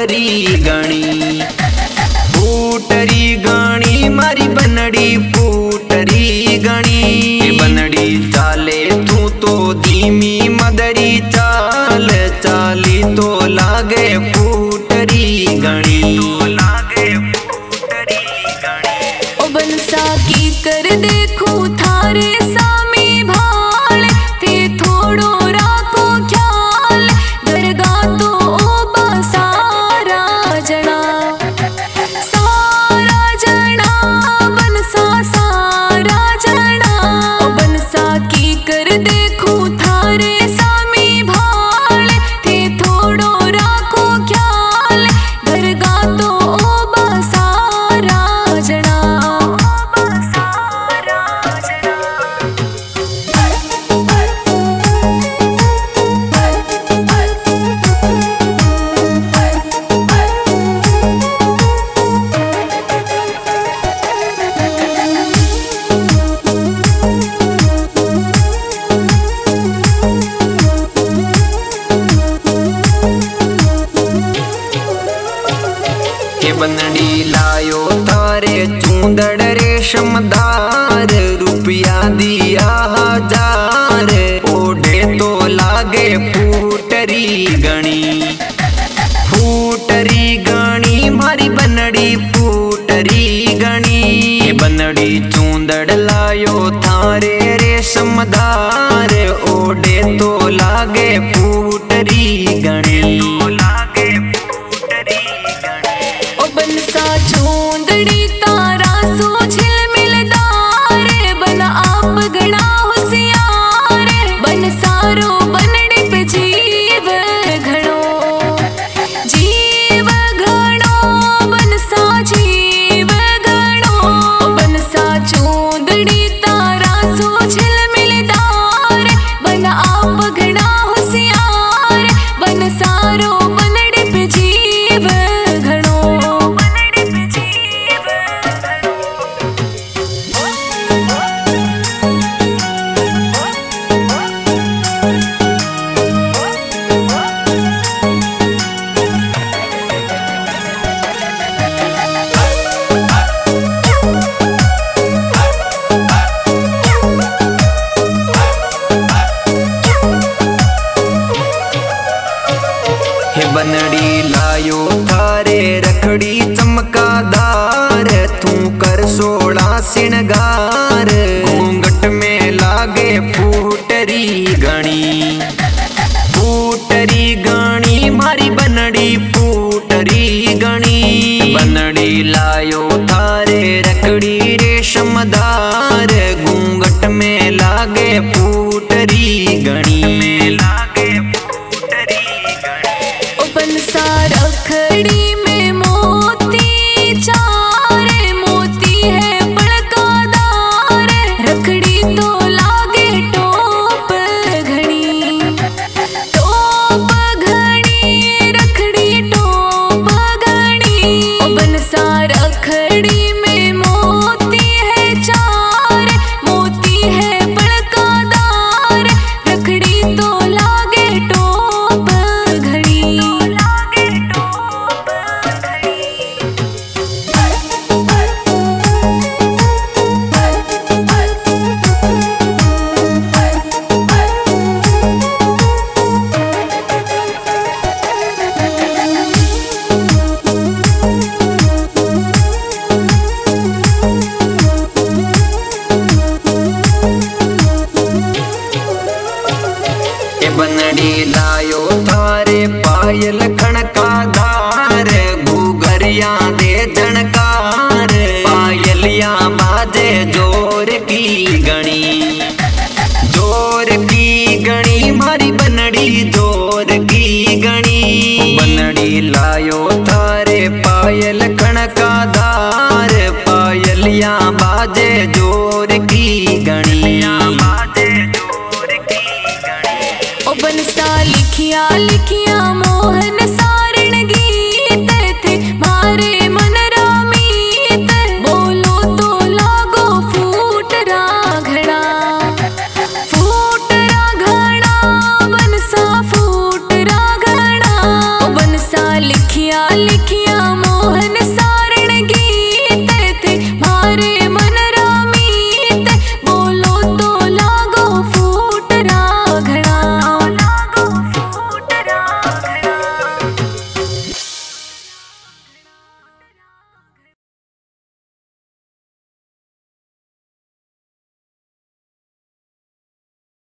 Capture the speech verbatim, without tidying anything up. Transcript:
फूटरी गणी, फूटरी गणी मारी बनड़ी फूटरी गणी। बनड़ी चाले तू तो धीमी मदरी चाल, चाली तो लागे फूटरी गणी, तो लागे फूटरी गणी। ओ बनसा की कर देखो थारे सामी भाल, ते थोड़ो राखो ख्याल, दरगा तो ओ बसारा जना, सारा जना बनसा सारा जना। ओ बनसा की कर देखो थारे सामी भाल, ते थोड़ो राखो ख्याल, दरगा तो ओ बसारा जना, ओ बसारा जना। बनड़ी लायो थारे चूंदड़ रेशमदार, रुपया दिया हजार, ओढ़े तो लागे फूटरी गणी, फूटरी गणी मारी बनड़ी फूटरी गणी। बनड़ी चूंदड़ लायो थारे रेशमदार, ओढ़े तो लागे फूटरी गणी, तो लागे फूटरी गणी। ओ बनसा चूंदड़ी तारा सो झिलमिलदार, बन आप गणा होशियार, बन सारो बनड़ी पे जीव घणो, जीव घणो बनसा जीव घणो। ओ बनसा चूंदड़ी तारा सो झिलमिलदार, बन आप गणा होशियार, बन सारो बनड़ी पे जीव घणो। बनड़ी लायो थारे रखड़ी चमकादार, तू कर सोड़ा सिंगार, घूंघट में लागे फूटरी गणी, फूटरी गणी मारी बनड़ी फूटरी गणी। बनड़ी लायो थारे रखड़ी रेशमदार, घूंघट में लागे फूटरी गणी, में लागे फूटरी गणी। ओ बनसा रखड़ी में मोती चार, मोती है बड़कादार, रखड़ी तो लागे टोप घणी, टोप घणी रखड़ी टोप घणी। ओ बनसा रखड़ी में मोती है चार, मोती है बड़कादार, रखड़ी तो लागे टोप घड़ी, तो लागे टोप घड़ी। बनड़ी लायो थारे पायल